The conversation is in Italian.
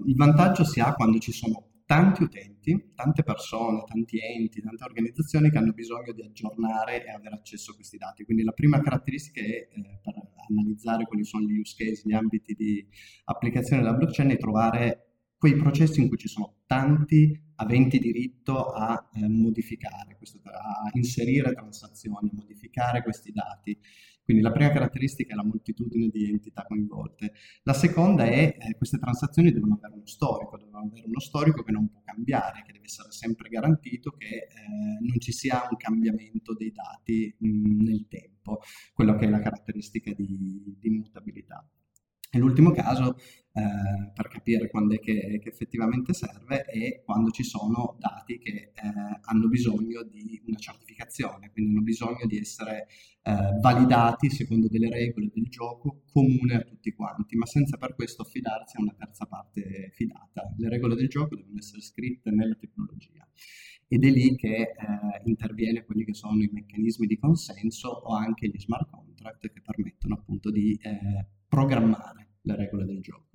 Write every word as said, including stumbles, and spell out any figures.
il vantaggio si ha quando ci sono tanti utenti, tante persone, tanti enti, tante organizzazioni che hanno bisogno di aggiornare e avere accesso a questi dati. Quindi la prima caratteristica è, eh, per analizzare quali sono gli use case, gli ambiti di applicazione della blockchain, è trovare quei processi in cui ci sono tanti aventi diritto a eh, modificare, questo, a inserire transazioni, a modificare questi dati. Quindi la prima caratteristica è la moltitudine di entità coinvolte. La seconda è che eh, queste transazioni devono avere uno storico, devono avere uno storico che non può cambiare, che deve essere sempre garantito, che eh, non ci sia un cambiamento dei dati mh, nel tempo, quello che è la caratteristica di, di immutabilità. E l'ultimo caso, eh, per capire quando è che, che effettivamente serve, è quando ci sono dati che eh, hanno bisogno di una certificazione, quindi hanno bisogno di essere eh, validati secondo delle regole del gioco comune a tutti quanti, ma senza per questo affidarsi a una terza parte fidata. Le regole del gioco devono essere scritte nella tecnologia. Ed è lì che eh, interviene quelli che sono i meccanismi di consenso o anche gli smart contract che permettono appunto di eh, programmare le regole del gioco.